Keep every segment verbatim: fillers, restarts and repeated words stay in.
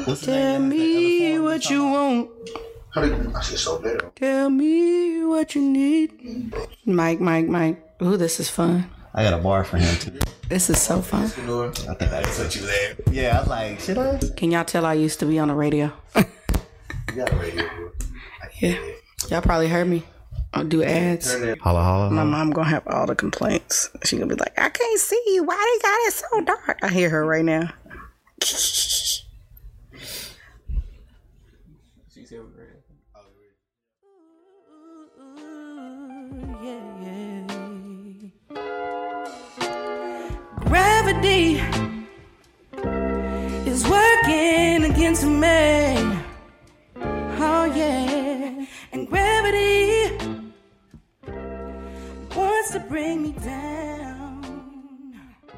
Tell me what you want. How do you, I said so better. Tell me what you need. Mike, Mike, Mike. Ooh, this is fun. I got a bar for him too. This is so fun. I think that's what you there. Yeah, I was like, should I? Can y'all tell I used to be on the radio? You got a radio, bro. Yeah. Y'all probably heard me. I'll do ads. Holla, holla. My mom gonna have all the complaints. She gonna be like, I can't see you. Why they got it so dark? I hear her right now. Gravity is working against me. Oh yeah, and gravity wants to bring me down.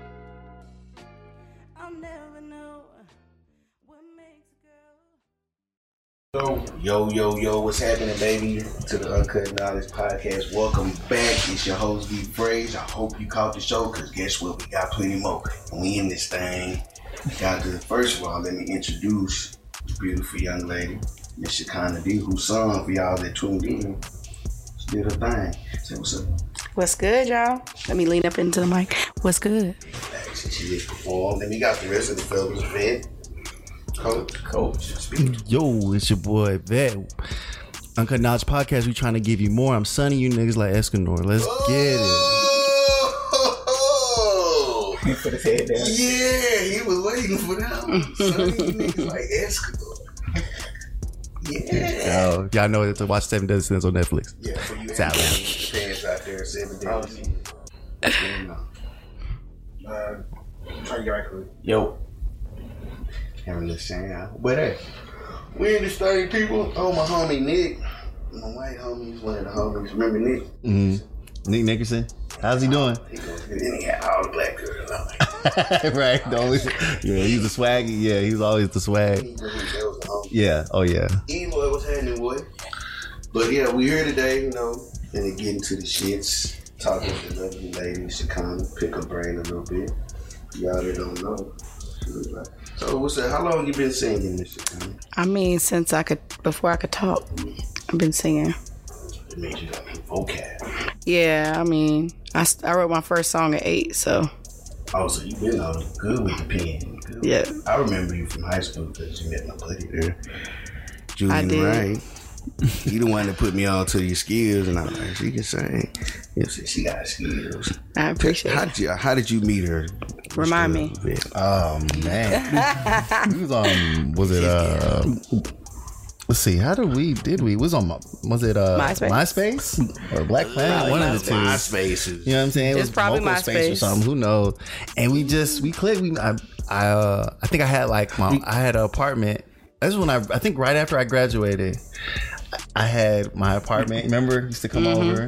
I'll never know what makes a girl. Yo, yo, yo, what's happening, baby? To the Uncut Knowledge Podcast. Welcome back. It's your host, D. Fraze. I hope you caught the show, because guess what? We got plenty more. And we in this thing. Got to, first of all, let me introduce this beautiful young lady, Miss Shekinah D, whose song, for y'all that tuned in, she did her thing. Say what's up. What's good, y'all? Let me lean up into the mic. What's good? Actually, she did perform. Then we got the rest of the fellas, Vet, Coach, Coach, speak. Yo, it's your boy Vet. Uncut Knowledge Podcast. We trying to give you more. I'm sunning you niggas like Escanor. Let's oh! get it. He put his head down. Yeah, he was waiting for that one. Sunning you niggas like Escanor. Yeah. Oh, y'all know that to watch Seven Deadly Sins on Netflix. Yeah, for you It's out. fans out there, Seven Deadly Sins. Uh, try to get right quick. Yo. Having this saying, where that? We in this thing, people. Oh, my homie Nick. My white homie, he's one of the homies. Remember Nick? Mm-hmm. Nick Nickerson. How's he doing? He goes, and then he had all the black girls. I'm like, Right. The only, yeah, he's the swaggy. Yeah, he's always the swag. he was the homie. Yeah. Oh, yeah. Anyway, what's happening, boy? But yeah, we here today, you know, and to get into the shits, talking to the lovely lady, Shekinah, pick her brain a little bit. Y'all that don't know. So, what's that? How long you been singing, Miss Shekinah? I mean, since I could, before I could talk, I've been singing. It made you got vocab. Yeah, I mean, I, st- I wrote my first song at eight, so. Oh, so you been on good with the pen. Good. Yeah. I remember you from high school because you met my buddy there, Julian I did. Wright. You the one that put me on to your skills, and I'm like, she can sing. You said she got skills. I appreciate how it. Did you, how did you meet her? Remind me. Oh man, we was on. Was it? Uh, let's see. How did we? Did we? Was on. Was it? Uh, MySpace. MySpace or Black Planet? One of the two. MySpace. You know what I'm saying? It It's was probably Vocal Space or MySpace. something. Who knows? And we just we clicked. We I I, uh, I think I had like my I had an apartment. This is when I I think right after I graduated, I had my apartment. Remember, used to come Mm-hmm. over,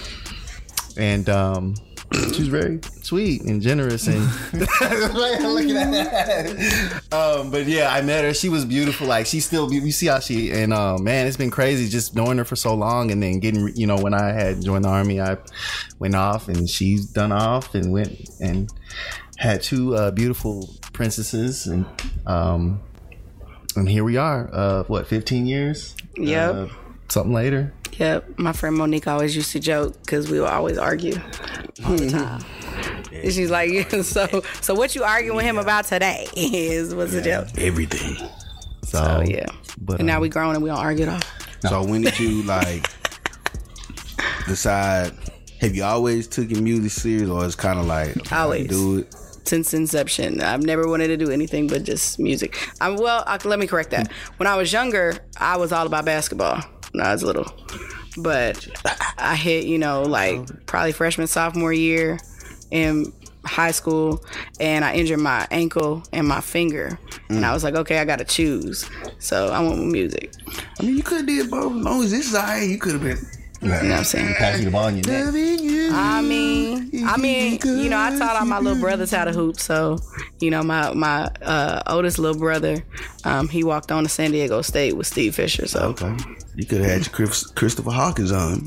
and um. She was very sweet and generous and looking at that. Um, but yeah, I met her. She was beautiful. Like she still, you see how she and uh, man, it's been crazy just knowing her for so long. And then getting, you know, when I had joined the army, I went off and she's done off and went and had two uh, beautiful princesses. And um, and here we are. Uh, what, fifteen years? Yep. Uh, something later. Yep, my friend Monique always used to joke because we would always argue all the time. And she's like, yeah, so so what you arguing with him about today is what's the joke? Everything. So, So yeah, but and now um, we grown and we don't argue at all. So when did you like decide? Have you always took your music serious, or it's kind of like Always. do it? Since inception, I've never wanted to do anything but just music. I'm well. I, let me correct that. When I was younger, I was all about basketball when I was little, but I hit, you know, like probably freshman, sophomore year in high school, and I injured my ankle and my finger, and I was like, okay, I got to choose. So I went with music. I mean, you could have did both. As long as this is alright, you could have been. You know what I'm saying? pass you the ball in your neck. I mean, I mean, you know, I taught all my little brothers how to hoop. So, you know, my my uh, oldest little brother, um, he walked on to San Diego State with Steve Fisher. So, Okay. You could have had your Chris, Christopher Hawkins on.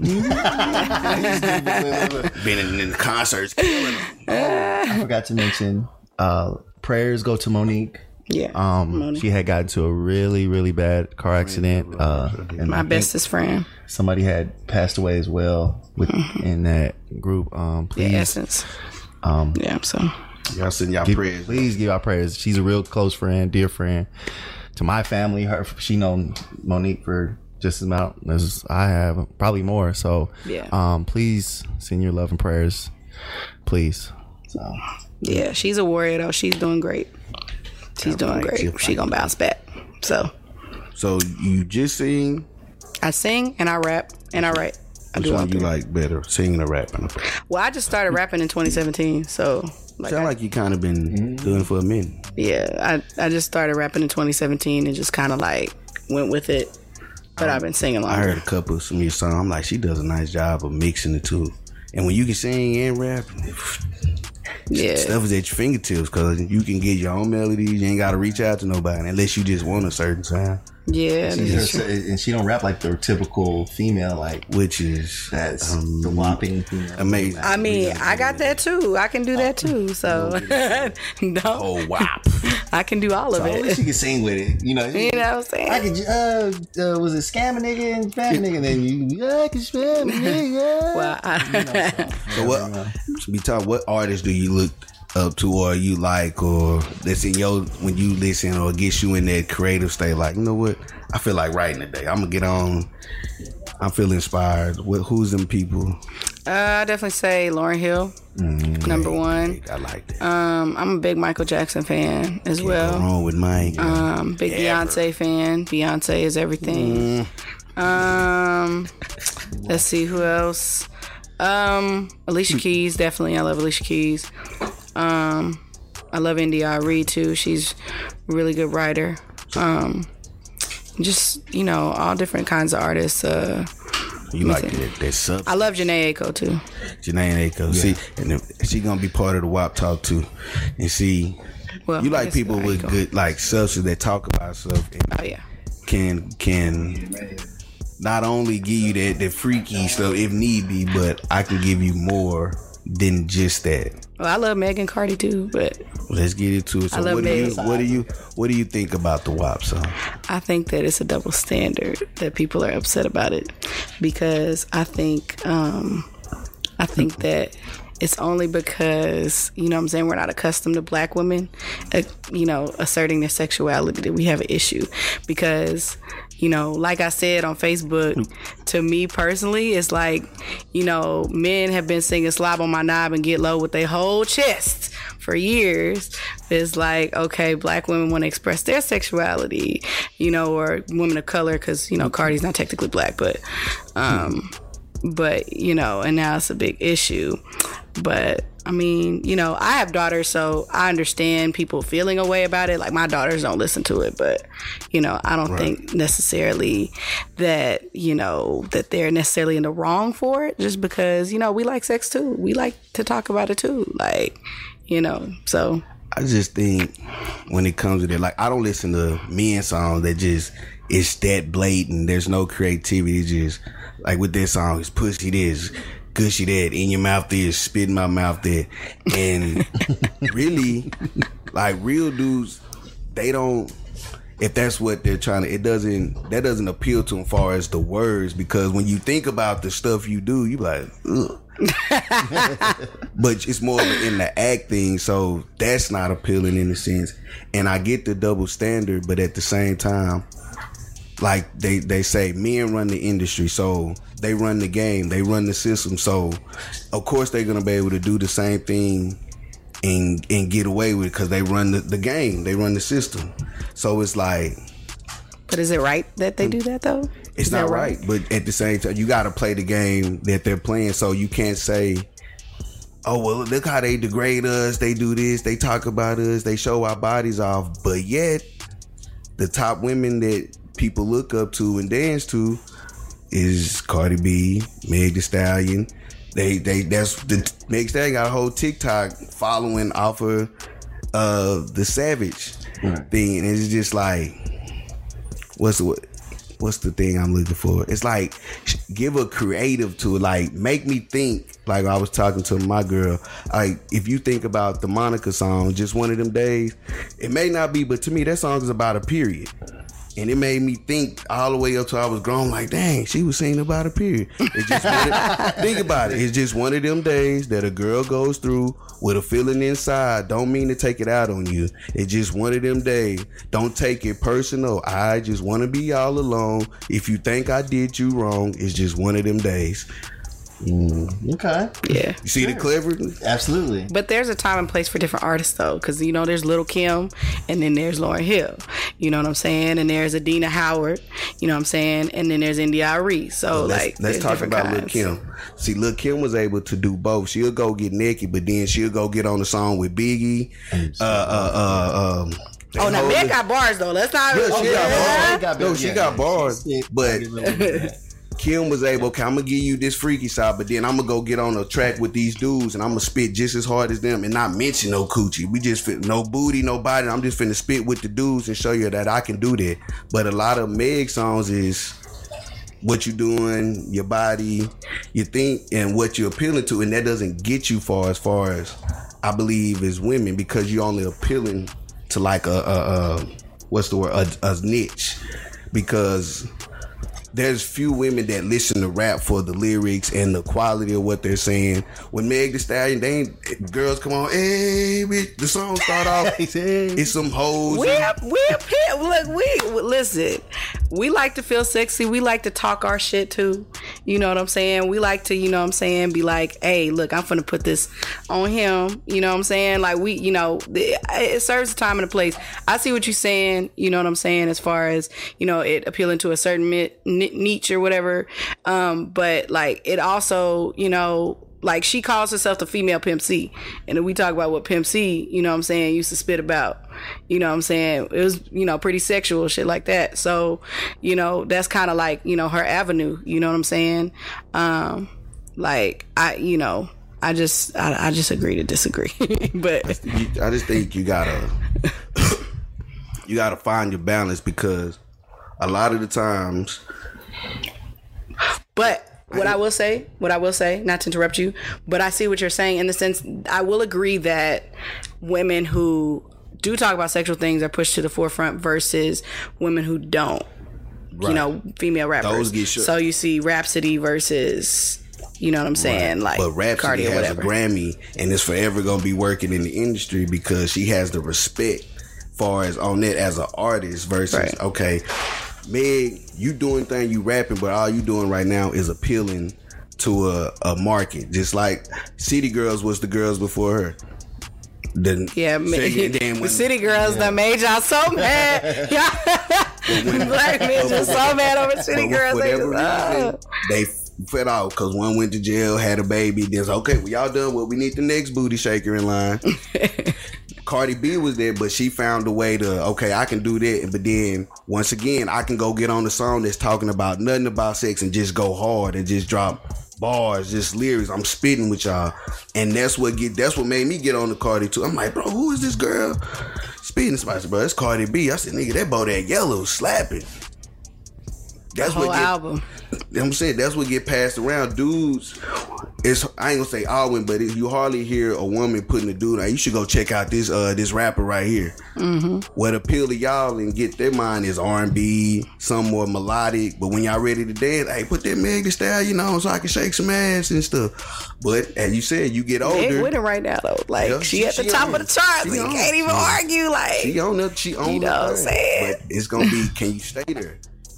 Been in, in the concerts, killing them. I forgot to mention, uh, prayers go to Monique. Yeah. Um, Moni. she had gotten into a really, really bad car accident. Uh, and My I think bestest friend. somebody had passed away as well with, in that group. Um, Yeah, please, Essence. um, Yeah, so. Y'all send y'all give, prayers. please give our prayers. She's a real close friend, dear friend to my family. Her, she known Monique for just as amount as I have, probably more. So, Yeah. um, please send your love and prayers, please. So, Yeah, she's a warrior, though. She's doing great. She's doing right, great. she'll She gonna bounce back. So, So you just sing. I sing and I rap and I write. I Which do all one you three. like better, singing or rapping? Well, I just started rapping in twenty seventeen, so like, Sound I- like you kind of been doing it for a minute. yeah, I I just started rapping in twenty seventeen and just kind of like went with it. But I've been singing I longer. heard a couple of some of your songs. I'm like, she does a nice job of mixing the two. And when you can sing and rap, Yeah, stuff is at your fingertips because you can get your own melodies. You ain't got to reach out to nobody unless you just want a certain sound, yeah, this is true. and she don't rap like the typical female, like which is that's um, the whopping female. amazing. I mean, I got that too. I can do that too. So, no, Oh, wow. I can do all of So at least it. she can sing with it, you know. You know what I'm saying? I could, uh, uh, was it scam a nigga and spam a nigga? And then you, yeah, I can spam a nigga. Well, I, So what? So we talk. What artists do you look up to, or you like, or that's in your when you listen, or gets you in that creative state? Like, you know what? I feel like writing today. I'm gonna get on. I'm feeling inspired. What? Who's them people? uh, I definitely say Lauryn Hill, number one. I like that. Um, I'm a big Michael Jackson fan as Go well. wrong with Mike. Um, big Ever. Beyonce fan. Beyonce is everything. Um, let's see who else. Um, Alicia Keys, definitely. I love Alicia Keys. Um, I love India Arie too. She's a really good writer. Um, just you know, all different kinds of artists. Uh, You like that, that sub. I love Janae Aiko too. Janae Aiko. See, and if, she gonna be part of the W A P talk too. And see, Well, you I like guess people Aiko. with good like substance that talk about stuff and Oh yeah. can can not only give you that that freaky stuff if need be, but I can give you more than just that. Well, I love Megan Cardi too, but Let's get into it. So I love what do you Megan. what do you what do you think about the W A P song? I think that it's a double standard that people are upset about it because I think um, I think that it's only because, you know what I'm saying, we're not accustomed to black women, uh, you know, asserting their sexuality that we have an issue because, you know, like I said on Facebook, to me personally, it's like, you know, men have been singing Slob on My Knob and Get Low with their whole chest for years. It's like, okay, black women want to express their sexuality, you know, or women of color, because, you know, Cardi's not technically black, but, um, but, you know, and now it's a big issue. But I mean, you know, I have daughters, so I understand people feeling a way about it. Like, my daughters don't listen to it, but, you know, I don't Right. think necessarily that, you know, that they're necessarily in the wrong for it, just because, you know, we like sex too. We like to talk about it too. Like, you know, so. I just think when it comes to that, like, I don't listen to men songs that just, it's that blatant. There's no creativity. It's just, like, with this song, it's pussy this, gushy that, in your mouth this, spit in my mouth that. And really, like, real dudes, they don't, if that's what they're trying to, it doesn't, that doesn't appeal to them as far as the words, because when you think about the stuff you do, you be like, ugh. But it's more of an in the act thing, so that's not appealing in a sense. And I get the double standard, but at the same time, like they, they say, men run the industry, so they run the game, they run the system, so of course they're gonna be able to do the same thing and and get away with it because they run the, the game, they run the system. So it's like, But is it right that they do that though? it's Is not that right, but at the same time, you got to play the game that they're playing. So you can't say, "Oh well, look how they degrade us. They do this. They talk about us. They show our bodies off." But yet, the top women that people look up to and dance to is Cardi B, Meg Thee Stallion. They they that's the Meg Thee Stallion got a whole TikTok following off of uh, the Savage Right. thing, and it's just like, what's the what? What's the thing I'm looking for? It's like, give a creative to it. Like, make me think like I was talking to my girl, like if you think about the Monica song, Just One of Them Days, it may not be, but to me that song is about a period. And it made me think all the way up till I was grown, like, dang, she was singing about a period. It's just one of, think about it. It's just one of them days that a girl goes through with a feeling inside. Don't mean to take it out on you. It's just one of them days. Don't take it personal. I just want to be all alone. If you think I did you wrong, it's just one of them days. Mm, okay. Yeah. You see the clever? Absolutely. But there's a time and place for different artists, though, because, you know, there's Lil' Kim, and then there's Lauryn Hill. You know what I'm saying? And there's Adina Howard. You know what I'm saying? And then there's India.Arie. So, Well, let's, like, let's there's talk different about Lil' kinds. Kim. See, Lil' Kim was able to do both. She'll go get naked, but then she'll go get on the song with Biggie. Uh, uh, uh, um, Oh, now, hold Meg it. got bars, though. Let's not... Yeah, she Yeah. got bars. No, she got bars. But Kim was able, okay, I'm gonna give you this freaky side, but then I'm gonna go get on a track with these dudes and I'm gonna spit just as hard as them and not mention no coochie. We just fit no booty, no body. I'm just finna spit with the dudes and show you that I can do that. But a lot of Meg songs is what you doing, your body, you think, and what you're appealing to, and that doesn't get you far as far as I believe as women, because you're only appealing to like a, a, a what's the word, a, a niche, because there's few women that listen to rap for the lyrics and the quality of what they're saying. When Meg Thee Stallion, they ain't, girls come on, hey, bitch, the song start off, it's some hoes. We up, we up here. Look, we listen. We like to feel sexy. We like to talk our shit too. You know what I'm saying? We like to, you know what I'm saying, be like, hey, look, I'm finna put this on him. You know what I'm saying? Like, we, you know, it serves a time and a place. I see what you're saying. You know what I'm saying? As far as, you know, it appealing to a certain niche or whatever. Um, but like, it also, you know, like, she calls herself the female Pimp C. And if we talk about what Pimp C, you know what I'm saying, used to spit about, you know what I'm saying, it was, you know, pretty sexual, shit like that. So, you know, that's kind of like, you know, her avenue, you know what I'm saying? Um, like, I, you know, I just, I, I just agree to disagree. But I just think you gotta, you gotta find your balance, because a lot of the times. But what I will say, what I will say, not to interrupt you, but I see what you're saying in the sense, I will agree that women who do talk about sexual things are pushed to the forefront versus women who don't. Right. You know, female rappers. Those get shook. So you see Rhapsody versus, you know what I'm saying, right. Like but Rhapsody Cardi or has whatever. a Grammy and is forever gonna be working in the industry because she has the respect far as on it as an artist versus right. okay, Meg, you doing thing, you rapping, but all you doing right now is appealing to a, a market. Just like City Girls was the girls before her. The, yeah, second, then the when, City Girls yeah. that made y'all so mad. When, Black men just so mad over City Girls. For they, whatever just, reason, oh. they fed out because one went to jail, had a baby. Then okay, well, y'all done what? We need the next booty shaker in line. Cardi B was there, but she found a way to, okay, I can do that. But then, once again, I can go get on the song that's talking about nothing about sex and just go hard and just drop bars, just lyrics. I'm spitting with y'all. And that's what get that's what made me get on the Cardi too. I'm like, bro, who is this girl? Spitting spicy, bro. It's Cardi B. I said, nigga, that boy that yellow slapping. That's the whole what get, album. I'm saying that's what get passed around. Dudes, it's I ain't gonna say all women, but if you hardly hear a woman putting a dude on, you should go check out this uh this rapper right here. Mm-hmm. What appeal to y'all and get their mind is R and B, some more melodic. But when y'all ready to dance, hey, put that Meg Thee Stallion, you know, so I can shake some ass and stuff. But as you said, you get older. Meg winning right now though. Like yeah, she, she at the she top of the charts. You can't even yeah. argue. Like she on up, she on you know what I'm saying. But it's gonna be, can you stay there?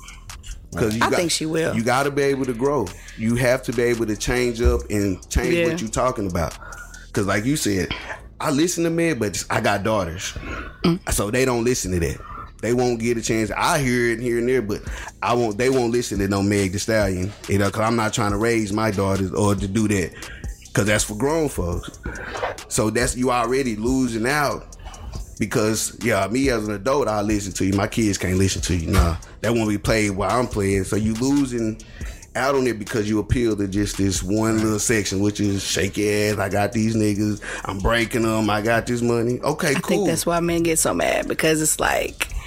Cause you I got, think she will. You got to be able to grow. You have to be able to change up and change yeah. what you're talking about. Because like you said, I listen to men, but I got daughters. Mm. So they don't listen to that. They won't get a chance. I hear it here and there, but I won't. They won't listen to no Meg Thee Stallion. You know, because I'm not trying to raise my daughters or to do that. Because that's for grown folks. So that's you already losing out. Because, yeah, me as an adult, I listen to you. My kids can't listen to you. Nah, that won't be played while I'm playing. So you losing out on it because you appeal to just this one little section, which is shake your ass. I got these niggas. I'm breaking them. I got this money. Okay, I cool. I think that's why men get so mad, because it's like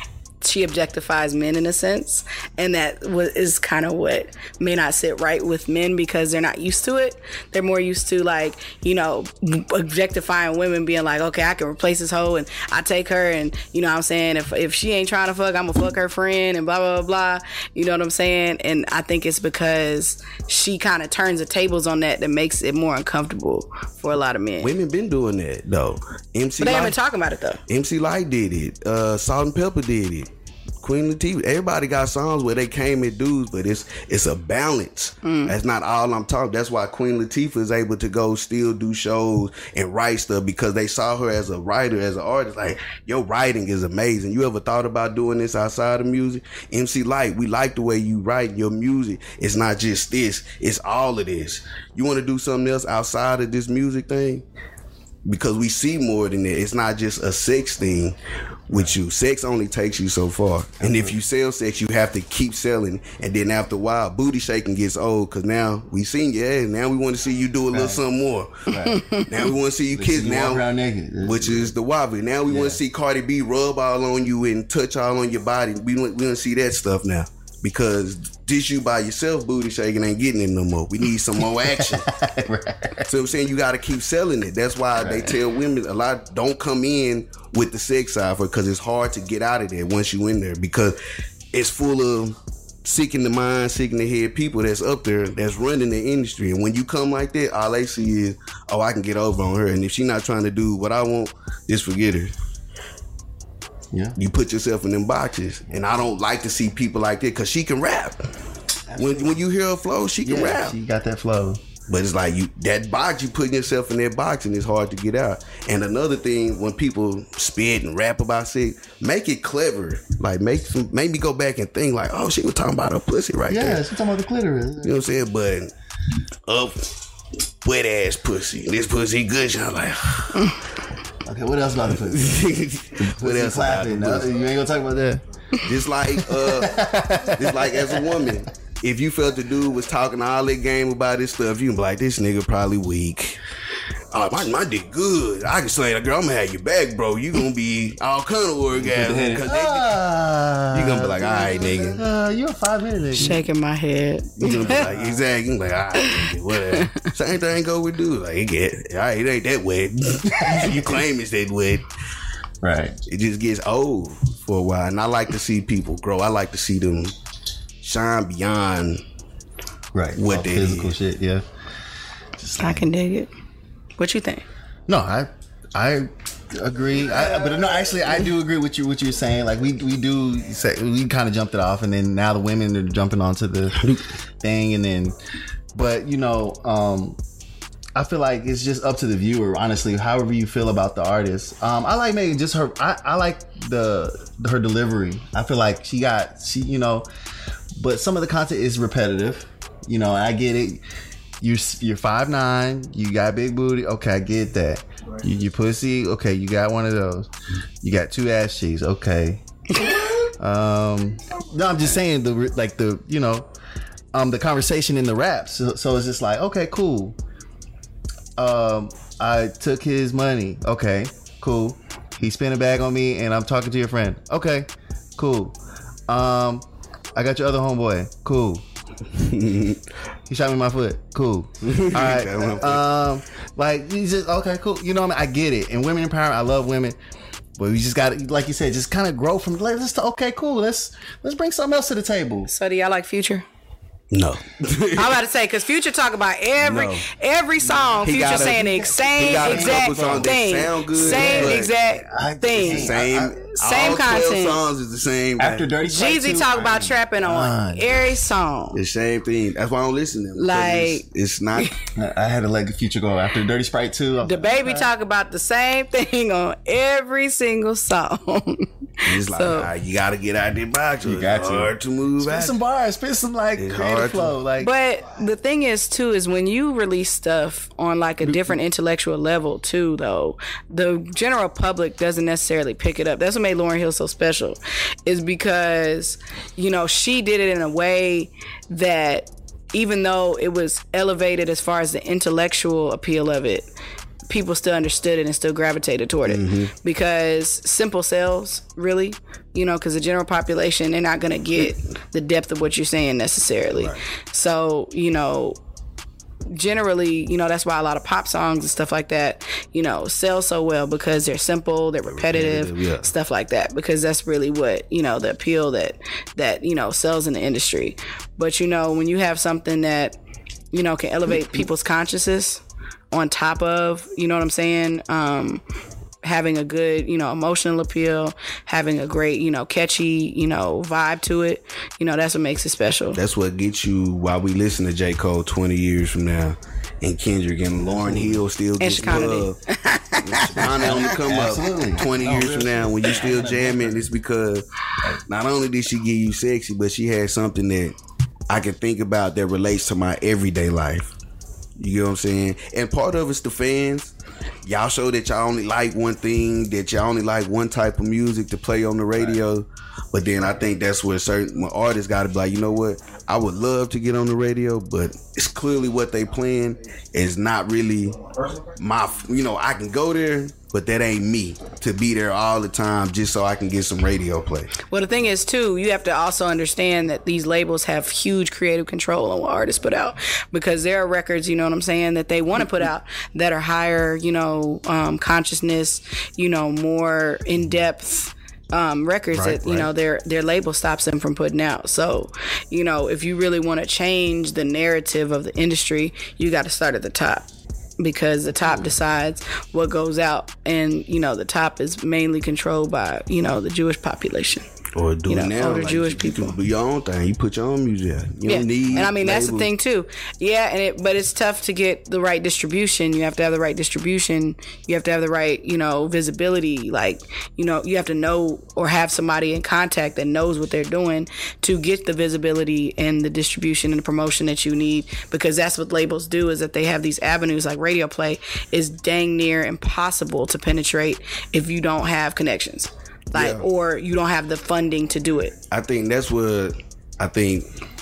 she objectifies men in a sense, and that is kind of what may not sit right with men because they're not used to it. They're more used to, like, you know, objectifying women, being like, okay, I can replace this hoe and I take her, and you know what I'm saying, if if she ain't trying to fuck, I'm gonna fuck her friend and blah blah blah, you know what I'm saying. And I think it's because she kind of turns the tables on that that makes it more uncomfortable for a lot of men. Women been doing that though. M C But they Lyte, haven't been talking about it though. M C Lyte did it. Uh, Salt and Pepper did it. Queen Latifah. Everybody got songs where they came at dudes, but it's it's a balance. Mm. That's not all I'm talking. That's why Queen Latifah is able to go still do shows and write stuff, because they saw her as a writer, as an artist. Like, your writing is amazing. You ever thought about doing this outside of music? M C Lyte, we like the way you write your music. It's not just this. It's all of this. You want to do something else outside of this music thing? Because we see more than that. It's not just a sex thing with you. Sex only takes you so far. And if you sell sex, you have to keep selling. And then after a while, booty shaking gets old, because now we seen you. Yeah, now we want to see you do a little right. something more. Right. Now we want to see you kiss now, naked. Which is the wobbly. Now we yeah. want to see Cardi B rub all on you and touch all on your body. We want, we want to see that stuff now. Because this you by yourself booty shaking ain't getting it no more. We need some more action. Right. So I'm saying, you got to keep selling it. That's why right. they tell women a lot, don't come in with the sex side, because it's hard to get out of there once you in there, because it's full of sick in the mind, sick in the head people that's up there that's running the industry. And when you come like that, all they see is, oh, I can get over on her. And if she not trying to do what I want, just forget her. Yeah, you put yourself in them boxes, and I don't like to see people like that, because she can rap. When when you hear her flow, she can yeah, rap. She got that flow. But it's like, you that box, you putting yourself in that box, and it's hard to get out. And another thing, when people spit and rap about sex, make it clever. Like, make some, make me go back and think like, oh, she was talking about her pussy right yeah, there. Yeah, she talking about the clitoris. You know what I'm saying? But up, wet ass pussy. This pussy good. I'm like. Okay, what else about the pussy? What else about the pussy? You ain't gonna talk about that. Just like, uh, just like as a woman, if you felt the dude was talking all that game about this stuff, you can be like, this nigga probably weak. Oh, my, my dick good. I can say, girl, I'm gonna have your back, bro. You gonna be all kind of orgasm. Cause they, uh, you gonna be like, all right, nigga. Uh, you a five minute nigga. Shaking my head. You gonna be like, exactly. You gonna be like, all right, nigga, whatever. Same thing go with dude. Like, it get, all right, it ain't that wet. You claim it's that wet. Right. It just gets old for a while. And I like to see people grow. I like to see them shine beyond right. what all they physical is. Shit, yeah. Just I can dig it. What you think? No, I I agree. I, but no, actually, I do agree with you. What you're saying, like we we do say we kind of jumped it off, and then now the women are jumping onto the thing, and then, but you know, um, I feel like it's just up to the viewer, honestly. However you feel about the artist, um, I like Megan. Just her, I, I like the her delivery. I feel like she got she, you know, but some of the content is repetitive. You know, I get it. You're you're five nine. You got big booty. Okay, I get that. Right. You, you pussy. Okay, you got one of those. You got two ass cheeks. Okay. um, no, I'm just saying the like the you know, um, the conversation in the raps. So, so it's just like, okay, cool. Um, I took his money. Okay, cool. He spent a bag on me, and I'm talking to your friend. Okay, cool. Um, I got your other homeboy. Cool. He shot me in my foot. Cool. All right. Um, like he's just okay. Cool. You know what I mean? I get it. And women empowerment. I love women, but we just got to, like you said, just kind of grow from. Let's okay. Cool. Let's let's bring something else to the table. So do y'all like Future? No. I'm about to say, because Future talk about every no. every song. He Future a, saying the same exact thing. Good, same exact I, thing. Same, I, same all content. Songs is the same. After thing. Dirty Sprite Jeezy two, talk about I trapping on God. every song. The same thing. That's why I don't listen to them. Like it's, it's not. I had to let the Future go after Dirty Sprite two. The Baby right. talk about the same thing on every single song. It's like so, nah, you got to get out there box. You got to. Hard to move. Spit some bars. Spit some like it's creative flow. To. Like, but the thing is too is when you release stuff on like a different intellectual level too, though, the general public doesn't necessarily pick it up. That's what made Lauryn Hill so special, is because you know she did it in a way that even though it was elevated as far as the intellectual appeal of it, people still understood it and still gravitated toward it mm-hmm. because simple sells really, you know, because the general population, they're not going to get the depth of what you're saying necessarily. Right. So, you know, generally, you know, that's why a lot of pop songs and stuff like that, you know, sell so well because they're simple, they're repetitive, repetitive yeah. stuff like that, because that's really what, you know, the appeal that, that, you know, sells in the industry. But, you know, when you have something that, you know, can elevate people's consciousness on top of, you know what I'm saying, um, having a good, you know, emotional appeal, having a great, you know, catchy, you know, vibe to it, you know, that's what makes it special. That's what gets you while we listen to J. Cole twenty years from now, and Kendrick and Lauryn Hill still get love. Shakana on the come Absolutely. Up twenty years from now when you still jamming, it's because not only did she give you sexy, but she had something that I can think about that relates to my everyday life. You know what I'm saying? And part of it's the fans. Y'all show that y'all only like one thing, that y'all only like one type of music to play on the radio. Right. But then I think that's where certain artists got to be like, you know what? I would love to get on the radio, but it's clearly what they playing is not really my, you know, I can go there, but that ain't me to be there all the time just so I can get some radio play. Well, the thing is, too, you have to also understand that these labels have huge creative control on what artists put out, because there are records, you know what I'm saying, that they want to put out that are higher, you know, um, consciousness, you know, more in-depth um, records right, that, you right. know, their their label stops them from putting out. So, you know, if you really want to change the narrative of the industry, you got to start at the top, because the top decides what goes out, and you know the top is mainly controlled by, you know, the Jewish population. Or do you it know, now, older like, Jewish you, people. You do your own thing. You put your own music out. You yeah. don't need and I mean labels. That's the thing too. Yeah, and it, but it's tough to get the right distribution. You have to have the right distribution. You have to have the right, you know, visibility. Like, you know, you have to know or have somebody in contact that knows what they're doing to get the visibility and the distribution and the promotion that you need. Because that's what labels do, is that they have these avenues. Like radio play is dang near impossible to penetrate if you don't have connections. Like, yeah. or you don't have the funding to do it. I think that's what I think,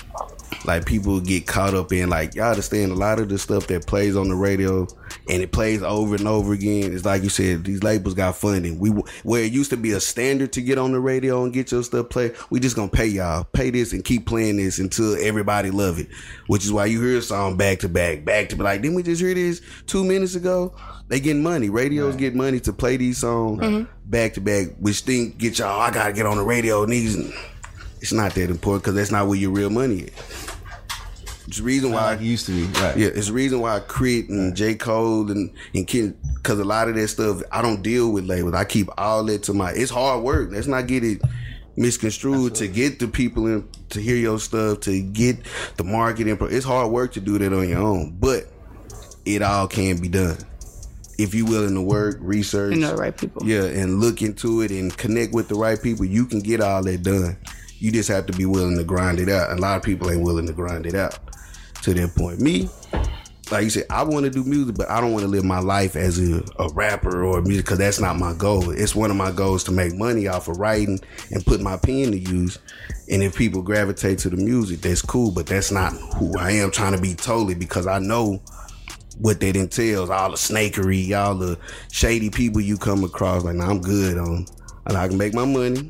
like, people get caught up in. Like, y'all understand a lot of the stuff that plays on the radio and it plays over and over again. It's like you said, these labels got funding. We where it used to be a standard to get on the radio and get your stuff played, we just gonna pay y'all, pay this and keep playing this until everybody love it. Which is why you hear a song back to back, back to back. Like, didn't we just hear this two minutes ago? They getting money. Radios right. get money to play these songs mm-hmm. back to back, which think get y'all, I gotta get on the radio. And these, it's not that important, because that's not where your real money is. It's the reason why like it used to be. Right. Yeah, it's the reason why Crit and J. Cole and and Kid, because a lot of that stuff I don't deal with labels. I keep all that to my. It's hard work. Let's not get it misconstrued. Absolutely. To get the people in to hear your stuff, to get the marketing. It's hard work to do that on your own, but it all can be done if you're willing to work, research, you know the right people. Yeah, and look into it and connect with the right people. You can get all that done. You just have to be willing to grind it out. A lot of people ain't willing to grind it out to that point. Me, like you said, I want to do music, but I don't want to live my life as a, a rapper or a music, because that's not my goal. It's one of my goals to make money off of writing and put my pen to use. And if people gravitate to the music, that's cool, but that's not who I am trying to be totally, because I know what that entails, all the snakery, all the shady people you come across. Like, nah, I'm good on, and I can make my money,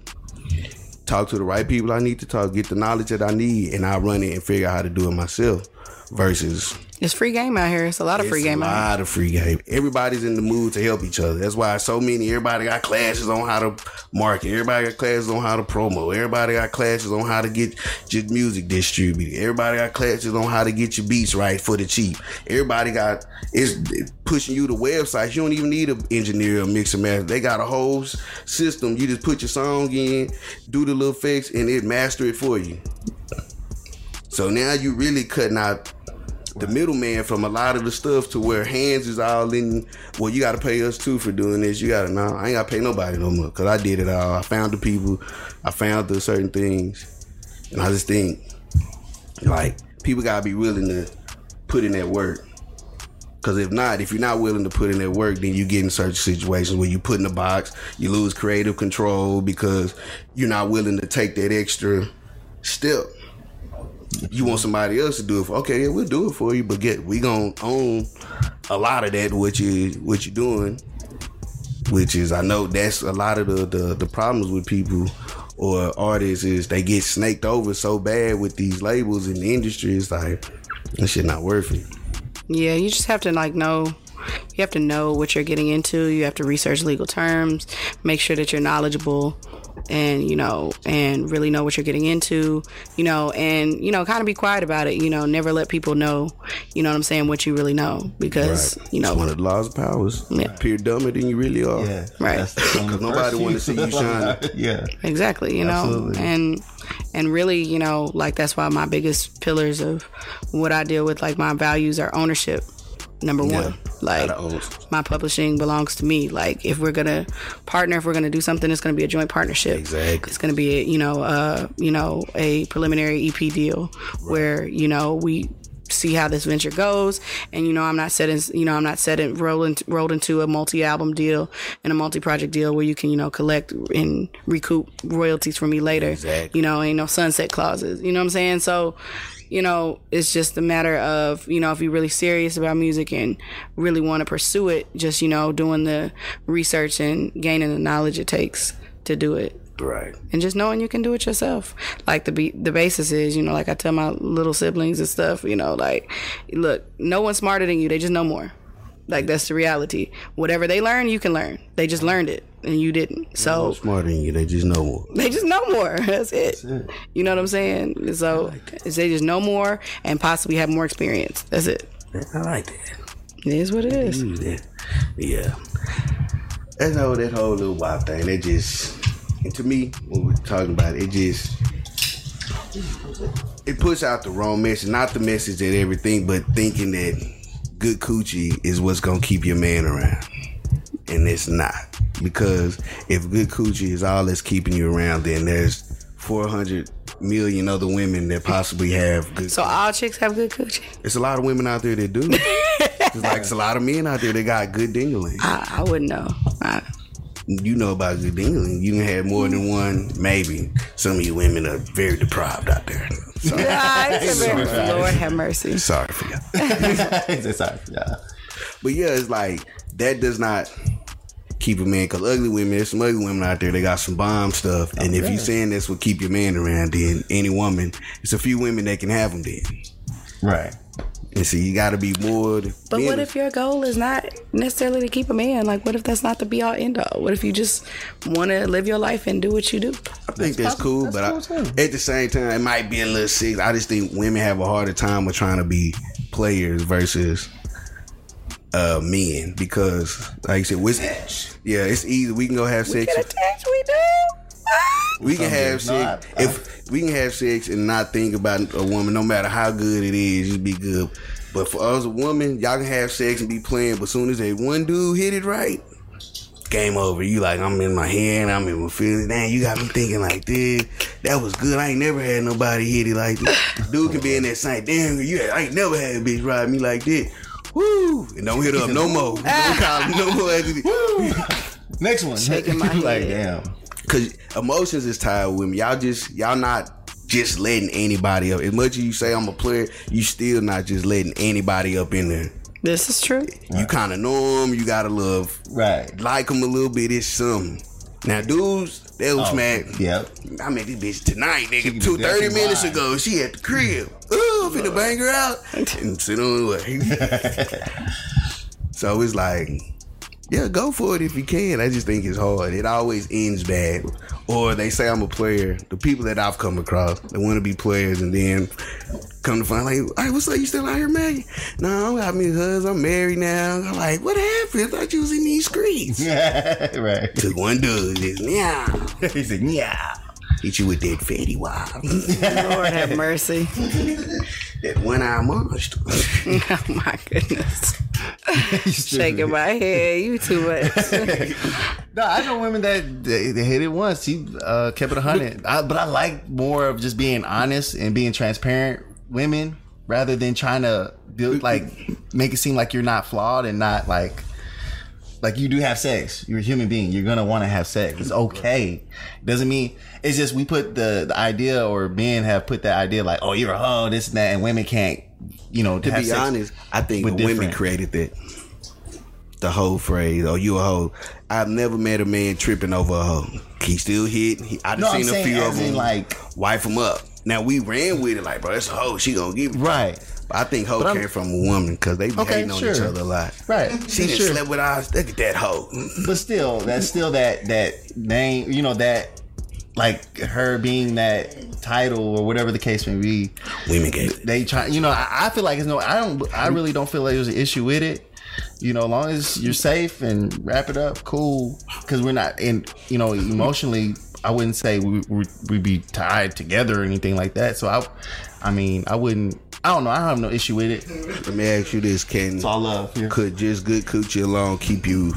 talk to the right people I need to talk, get the knowledge that I need, and I run it and figure out how to do it myself. Versus, it's free game out here. It's a lot of free game out here. It's a lot of free game. Everybody's in the mood to help each other. That's why so many, everybody got classes on how to market. Everybody got classes on how to promo. Everybody got classes on how to get your music distributed. Everybody got classes on how to get your beats right for the cheap. Everybody got, it's pushing you to websites. You don't even need an engineer or mix and master. They got a whole system. You just put your song in, do the little fix, and it master it for you. So now you really cutting out the middleman from a lot of the stuff, to where hands is all in. Well, you got to pay us too for doing this. You got to, no, I ain't got to pay nobody no more, because I did it all. I found the people. I found the certain things. And I just think, like, people got to be willing to put in that work. Because if not, if you're not willing to put in that work, then you get in certain situations where you put in the box, you lose creative control because you're not willing to take that extra step. You want somebody else to do it for, okay, yeah, we'll do it for you, but get we gonna own a lot of that what you what you're doing, which is I know that's a lot of the, the the problems with people or artists is they get snaked over so bad with these labels in the industry. It's like that shit not worth it. Yeah, you just have to like know. You have to know what you're getting into. You have to research legal terms, make sure that you're knowledgeable, and you know, and really know what you're getting into. You know, and you know, kind of be quiet about it. You know, never let people know. You know what I'm saying? What you really know, because Right. you know, It's one of the laws of powers. Yeah. Appear dumber than you really are. Yeah, Right. That's the Because nobody want to see you shine. Yeah, exactly. You know, Absolutely. and and really, you know, like that's why my biggest pillars of what I deal with, like my values, are ownership. Number one, Yeah. like Gotta own it. my publishing belongs to me. Like if we're gonna partner, if we're gonna do something, it's gonna be a joint partnership. Exactly. It's gonna be, a, you know, uh, you know, a preliminary E P deal where you know we see how this venture goes, and you know, I'm not setting, you know, I'm not setting rolled into, rolled into a multi-album deal and a multi-project deal where you can, you know, collect and recoup royalties from me later. Exactly. You know, ain't no sunset clauses. You know what I'm saying? So. You know, it's just a matter of, you know, if you're really serious about music and really want to pursue it, just, you know, doing the research and gaining the knowledge it takes to do it. Right. And just knowing you can do it yourself. Like the be- the basis is, you know, like I tell my little siblings and stuff, you know, like, look, no one's smarter than you. They just know more. Like, that's the reality. Whatever they learn, you can learn. They just learned it and you didn't. So No smarter than you. They just know more. they just know more. That's it. it. You know what I'm saying? So they just know more and possibly have more experience. That's it. I like that. It is what it is. Use that. Yeah. That's how that whole little W A P thing. That just, and to me, when we're talking about it, it just, it puts out the wrong message. Not the message that everything, but thinking that good coochie is what's gonna keep your man around, and it's not. Because if good coochie is all that's keeping you around, then there's four hundred million other women that possibly have good. So all chicks have good coochie? It's a lot of women out there that do. It's like it's a lot of men out there that got good dingling. I, I wouldn't know. I, You know about good dingling. You can have more than one. Maybe some of you women are very deprived out there. So, Ah, it's a very- Lord have mercy. sorry for you. It's sorry, yeah. But yeah, it's like that does not keep a man. Cause ugly women, there's some ugly women out there. They got some bomb stuff. And if you saying that's what keep your man around, then any woman, it's a few women that can have them. Then, Right. and so you got to be more. But what if your goal is not necessarily to keep a man? Like, what if that's not the be all end all? What if you just want to live your life and do what you do? I think that's, cool, that's but cool I, too. at the same time, it might be a little sick. I just think women have a harder time with trying to be players versus uh, men because, like I said, with, yeah, it's easy. We can go have sex. Get attached, we do. Ah! We can have Some sex days, no, I- if we can have sex and not think about a woman, no matter how good it is, just be good. But for us, a woman, y'all can have sex and be playing, but as soon as they one dude hit it right, game over. You like, I'm in my hand, I'm in my feelings. Damn, you got me thinking like this. That was good. I ain't never had nobody hit it like this. Dude can be in that same, damn, you I ain't never had a bitch ride me like this. Woo! And don't hit up no more. Don't call him no more after this. Next one. Shaking my Like, head. damn. Cause emotions is tied with me. Y'all just y'all not just letting anybody up. As much as you say I'm a player, you still not just letting anybody up in there. This is true. You kind of know them. You gotta love, Right. like them a little bit. It's something. Now, dudes, they was Oh, smack. Yep. I met this bitch tonight, nigga. She Two, was thirty definitely minutes lying. ago, she at the crib. Ooh, finna bang her out and sit on the way. So it's like, yeah, go for it if you can. I just think it's hard. It always ends bad. Or they say I'm a player. The people that I've come across, they want to be players and then come to find like, hey, what's up? You still out here, man? No, I got me a husband. I'm married now. I'm like, what happened? I thought you was in these streets. Right. Took one dude, just meow. He said, yeah. Hit you with that fatty wild. Lord have mercy. That one eye monster. Oh my goodness. Shaking my head. You too much. No, I know women that they, they hit it once. She uh, kept it a hundred. I, but I like more of just being honest and being transparent women rather than trying to build like make it seem like you're not flawed and not like like you do have sex. You're a human being. You're gonna want to have sex. It's okay. Doesn't mean it's just we put the, the idea or men have put that idea like, oh, you're a hoe, this and that, and women can't you know, To have be sex honest, I think with women different- created that. The whole phrase, "Oh, you a hoe." I've never met a man tripping over a hoe. He still hit. He, I No, just I'm seen a saying few as of in, them like- wife them up. Now we ran with it like, bro, that's a hoe. She gonna give it. Right. But I think hoe But I'm- came from a woman because they be Okay, hating on sure. each other a lot. Right. She done Sure. slept with us. Look at that hoe. But still, that's still that that name, you know, that like her being that title or whatever the case may be. Women gave it. They try, you know. I, I feel like it's no. I don't. I really don't feel like there's an issue with it. You know, as long as you're safe and wrap it up, cool. Because we're not in. You know, emotionally, I wouldn't say we we we'd be tied together or anything like that. So I, I mean, I wouldn't. I don't know. I have no issue with it. Let me ask you this: Can It's all love. Yeah. could just good coochie alone keep you?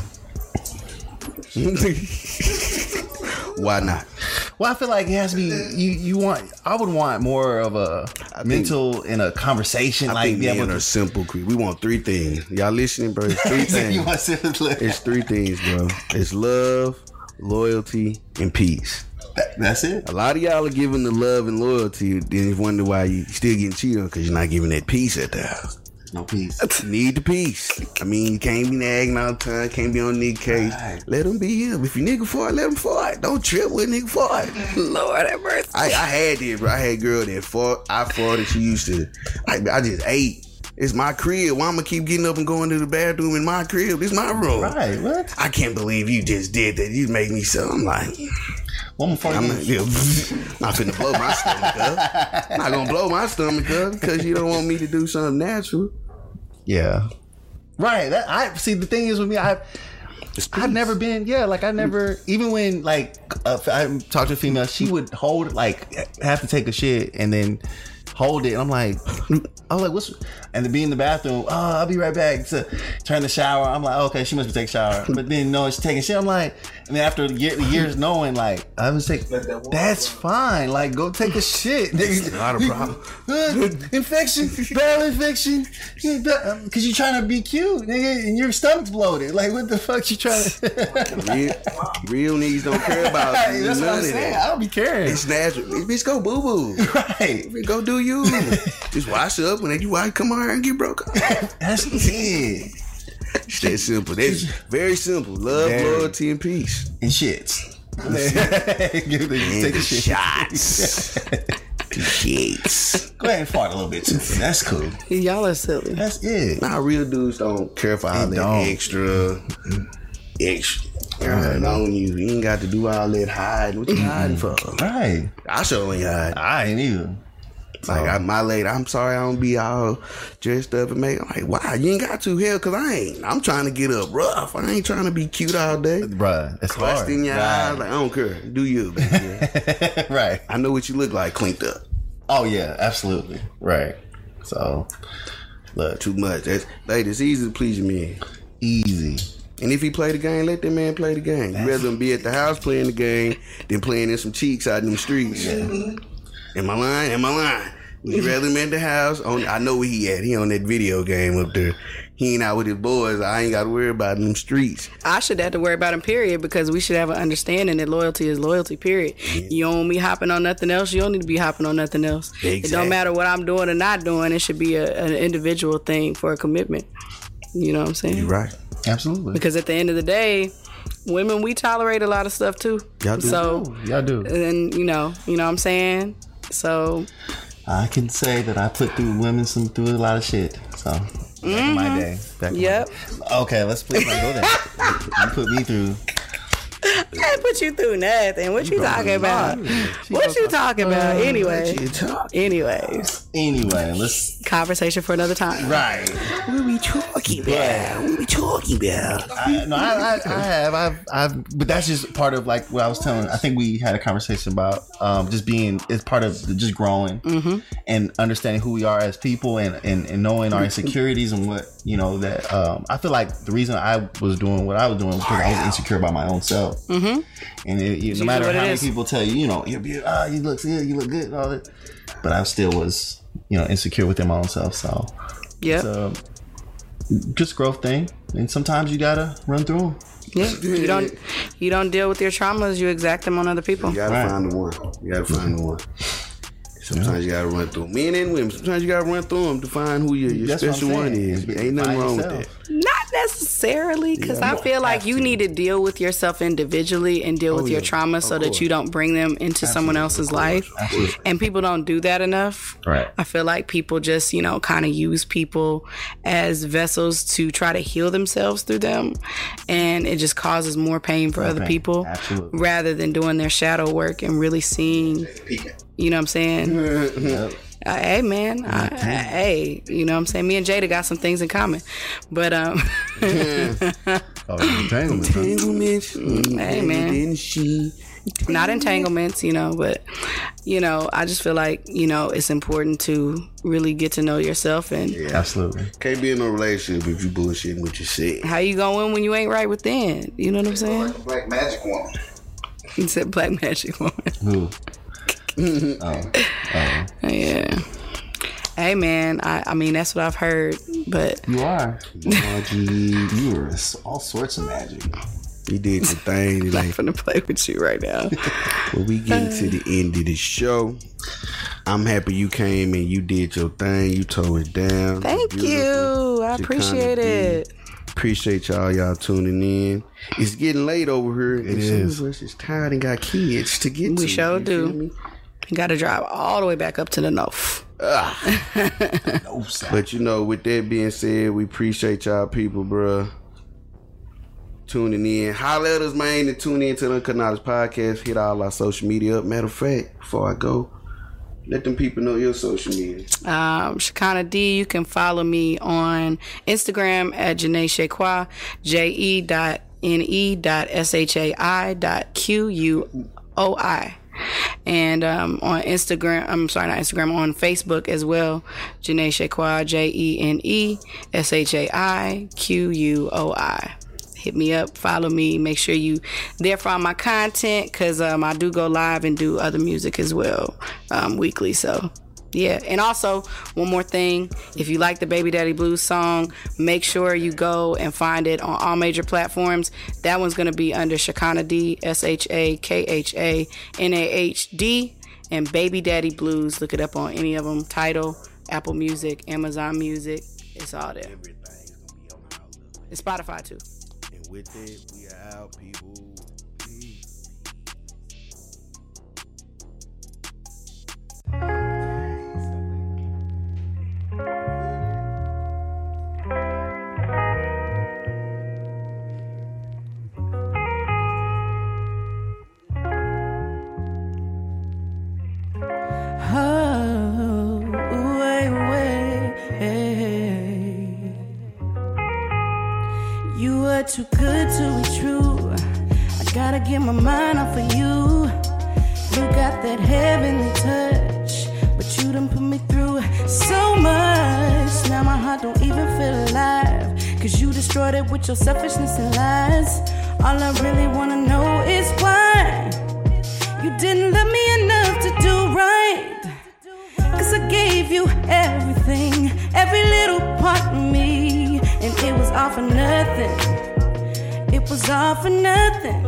Why not? Well, I feel like it has to be. You you want. I would want more of a think- mental in a conversation. I like think be able men to. are simple. Creep. We want three things. Y'all listening, bro? It's three you things. want to It's three things, bro. It's love, loyalty, and peace. that, that's it. A lot of y'all are giving the love and loyalty, then you wonder why you still getting cheated on because you're not giving that peace at the house. No peace. You need the peace. I mean, you can't be nagging all the time. Can't be on nigga case. Right. Let him be him. If you nigga fart, let him fart. Don't trip with nigga fart. Lord have mercy. I, I had this, bro. I had a girl that fought. I fought and she used to. I, I just ate. It's my crib. Why I'm gonna keep getting up and going to the bathroom in my crib? This my room. Right. What? I can't believe you just did that. You made me so. I'm like, One before I'm you. not, yeah, not finna blow my stomach up. Not gonna blow my stomach up because you don't want me to do something natural. Yeah. Right. That I see. The thing is with me, I. I've never been, yeah, like I never, even when like uh, I talked to a female, she would hold, like, have to take a shit and then hold it. And I'm like, I was like, what's, and to be in the bathroom, oh, I'll be right back to turn the shower. I'm like, okay, she must be taking a shower. But then, no, she's taking shit. I'm like, and then after year, years knowing, like, I was like, that's fine. Like, go take a shit. Nigga. Not a problem. Uh, infection, bowel infection, because you're trying to be cute, nigga, and your stomach's bloated. Like, what the fuck you trying to? Real, real niggas don't care about Hey, that's none what I'm of saying. that. I don't be caring. It's natural. Bitch, go boo boo. Right. Go do you. Just wash up when you watch. Come on here and get broke up. That's it. It's that simple. That's very simple. Love, Very. loyalty, and peace. And shits. Give the, And take the a shit. shots. The shits. Go ahead and fart a little bit too. That's cool. Y'all are silly. That's it. Nah, real dudes don't care for all They that don't. extra. Extra. God, on you. You ain't got to do all that hiding. What you hiding for? Right. I sure ain't hiding. I ain't either. Like, I, my lady, I'm sorry I don't be all dressed up and make. I'm like, why? You ain't got to, hell, because I ain't. I'm trying to get up rough. I ain't trying to be cute all day. Bruh, that's hard. Crust in your right. eyes. Like, I don't care. Do you, baby. Right. I know what you look like cleaned up. Oh, yeah, absolutely. Right. So, look, Too much. That's, lady, it's easy to please your man. easy. And if he play the game, let that man play the game. You rather him be at the house playing the game than playing in some cheeks out in them streets. Am I lying? Am I lying? Would you rather him at the house? On, I know where he at. He on that video game up there. He ain't out with his boys. I ain't got to worry about them streets. I should have to worry about him, period, because we should have an understanding that loyalty is loyalty, period. You don't want me hopping on nothing else. You don't need to be hopping on nothing else. It Exactly. don't matter what I'm doing or not doing. It should be a, an individual thing for a commitment. You know what I'm saying? You right. Absolutely. Because at the end of the day, women, we tolerate a lot of stuff too. Y'all do. So, Y'all do. and you know, you know what I'm saying? So, I can say that I put through women some through a lot of shit. So back in my day. Back in yep. my day. Okay, let's please not go there. You put me through. I ain't put you through nothing. What you talking about? What you talking about? Anyway. You talk. Anyways. Anyway, let's. Conversation for another time. Right. What we talking about? What we talking about? I, no, I, I, I have, I've, I've, but that's just part of like what I was telling. I think we had a conversation about um, just being. It's part of just growing and understanding who we are as people and, and, and knowing our insecurities and what you know that. Um, I feel like the reason I was doing what I was doing was because I was insecure about my own self. Mm-hmm. And it, you, no matter what how it many is. people tell you, you know, you're beautiful, oh, you look good, you look good, and all that, but I still was, you know, insecure within my own self. So Yep. it's a just growth thing, and sometimes you gotta run through them. Yeah. You don't you don't deal with your traumas, you exact them on other people. You gotta Right. find the one. You gotta find the one. Sometimes you gotta run through them. Men and women. Sometimes you gotta run through them to find who your, your That's what I'm special one saying. is. Ain't nothing Find wrong yourself. with that. Not necessarily, because Yeah, I you feel like have you to. need to deal with yourself individually and deal Oh, with your yeah. trauma Of so course. that you don't bring them into someone else's life. Absolutely. And people don't do that enough. Right. I feel like people just, you know, kind of use people as vessels to try to heal themselves through them. And it just causes more pain for other pain. people Absolutely. rather than doing their shadow work and really seeing, you know what I'm saying? Yep. Uh, hey man, I, I, hey, you know what I'm saying? Me and Jada got some things in common. But um Oh, entanglement. huh? Entanglements. Hey, man. Then she. not entanglements, you know, but you know, I just feel like, you know, it's important to really get to know yourself and Absolutely. Can't be in a relationship if you bullshitting with yourself. how you going when you ain't right within. You know what I'm saying? Like a black magic woman. He said black magic woman. Who? oh. Oh. Yeah. Hey man, I, I mean that's what I've heard, but You are. Magic. You are all sorts of magic. You did your thing. I'm Like, not gonna play with you right now. when we get to the end of the show, I'm happy you came and you did your thing. You tore it down. Thank Beautiful. you. I She appreciate kinda it. did. Appreciate y'all, y'all tuning in. It's getting late over here. It is. Us is tired and got kids to get to. We sure you feel do. me? You gotta drive all the way back up to the north. No, sir. But you know, with that being said, we appreciate y'all people, bruh. Tuning in. Holla at us, man, and tune in to the Uncut Knowledge Podcast. Hit all our social media up. Matter of fact, before I go, let them people know your social media. Um, Shakana D, you can follow me on Instagram at Janae Shaqua, J E dot N E dot S H A I dot Q U O I. And um, on Instagram, I'm sorry, not Instagram, on Facebook as well, Janae Shaqua, J E N E S H A I Q U O I. Hit me up, follow me, make sure you there for all my content, because um, I do go live and do other music as well um, weekly. So yeah, and also one more thing, if you like the Baby Daddy Blues song, make sure you go and find it on all major platforms. That one's going to be under Shakana D, S H A K H A N A H D, and Baby Daddy Blues. Look it up on any of them. Tidal, Apple Music, Amazon Music, it's all there. Everything's gonna be on our list. And Spotify too. And with that, we are out, people. Peace. Oh, way, way. You were too good to be true. I gotta get my mind off of you. You got that heavenly touch, but you done put me through so much. Now my heart don't even feel alive, cause you destroyed it with your selfishness and lies. All I really wanna know is why you didn't love me enough to do right. Cause I gave you everything, every little part of me, and it was all for nothing. It was all for nothing.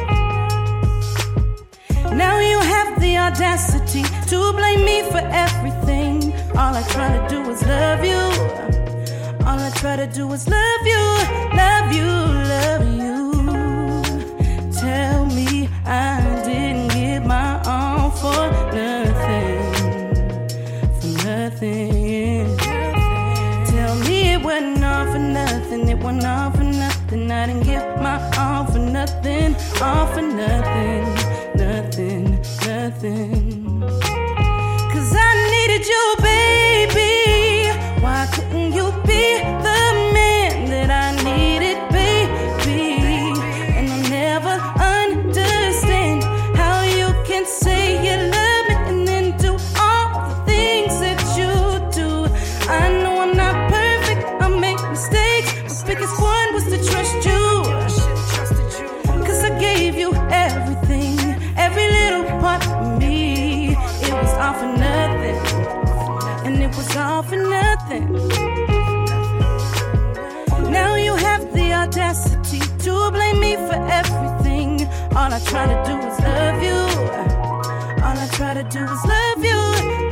Now you have the audacity to blame me for everything. All I try to do is love you. All I try to do is love you, love you, love you. Tell me I didn't give my all for nothing, for nothing. Tell me it wasn't all for nothing, it wasn't all for nothing. I didn't give my all for nothing, all for nothing, nothing, nothing. Cause I needed you, baby. Why couldn't you be the man that I needed, baby? And I never understand how you can say you love me and then do all the things that you do. I know I'm not perfect, I make mistakes. The biggest one was to trust you. Cause I gave you everything, every little part of me. It was all for nothing, and it was all for nothing. Now you have the audacity to blame me for everything. All I try to do is love you. All I try to do is love you,